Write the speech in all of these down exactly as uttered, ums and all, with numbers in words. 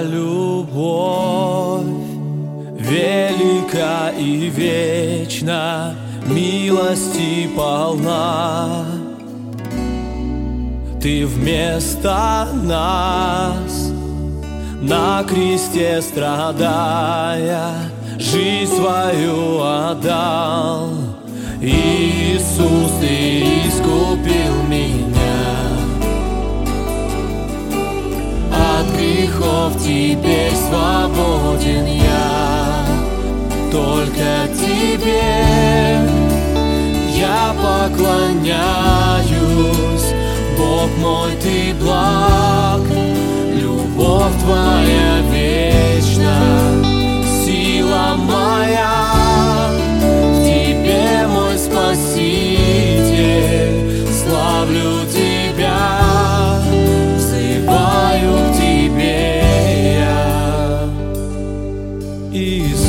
любовь велика и вечна, милости полна. Ты вместо нас на кресте страдая жизнь свою отдал. Иисус, Ты искупил меня от грехов, теперь свободен я. Только Тебе я поклоняюсь, Бог мой, Ты благ, любовь Твоя вечна, сила моя в Тебе, мой Спаситель. Славлю Тебя, взываю к Тебе я, Иисус.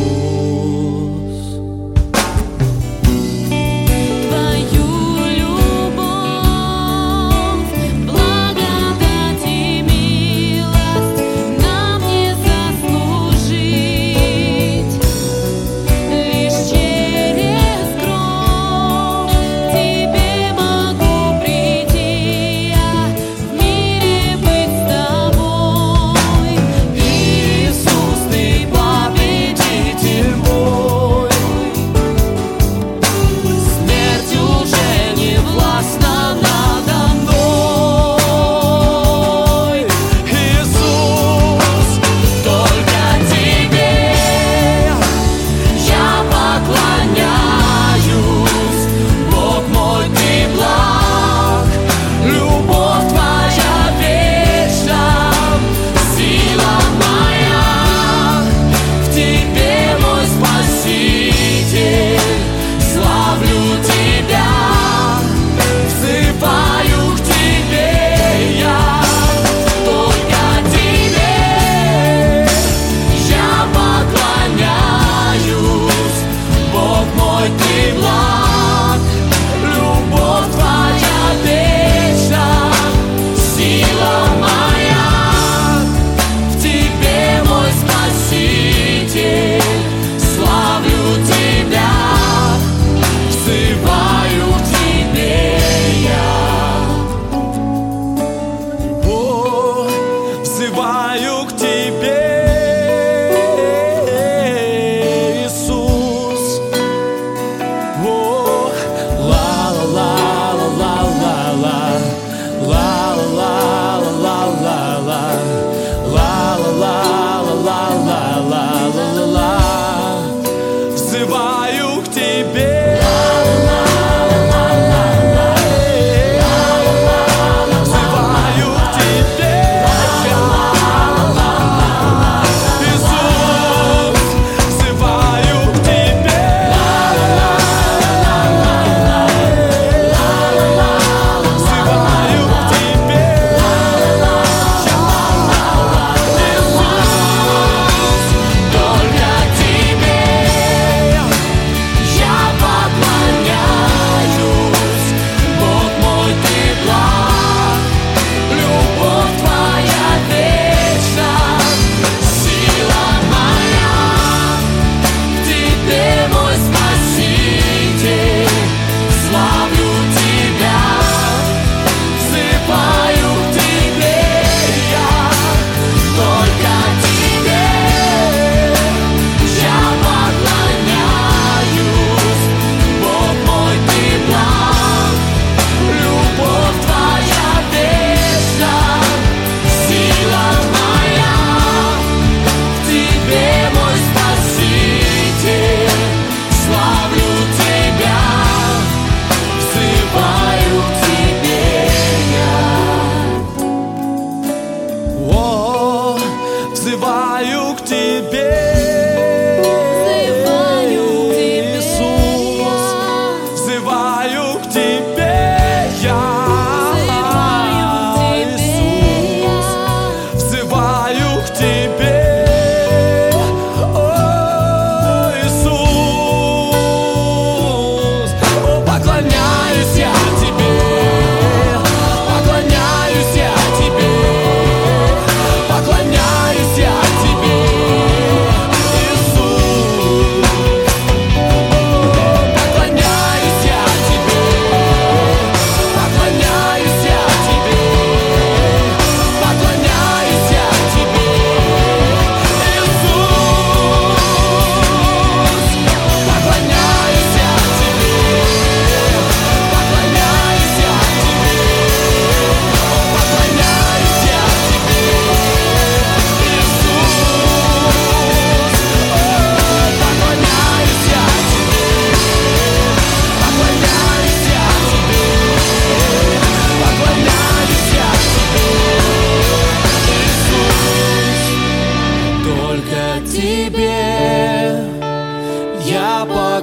Взываю к Тебе, Иисус. О, ла-ла-ла-ла-ла-ла-ла, ла-ла-ла-ла-ла-ла, ла-ла-ла-ла-ла-ла-ла-ла. Взываю к Тебе. Взываю к Тебе, Иисус. Взываю к Тебе я, Иисус. Взываю к Тебе, о, Иисус. О, поклоняюсь я Тебе, поклоняюсь я Тебе, поклоняюсь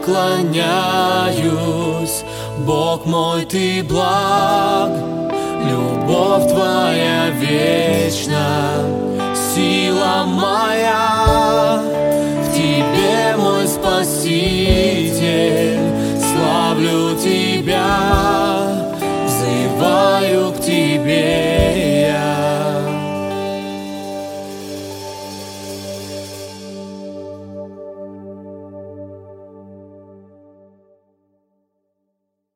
поклоняюсь. Бог мой, Ты благ, любовь Твоя вечна, сила моя в Тебе, мой Спаситель.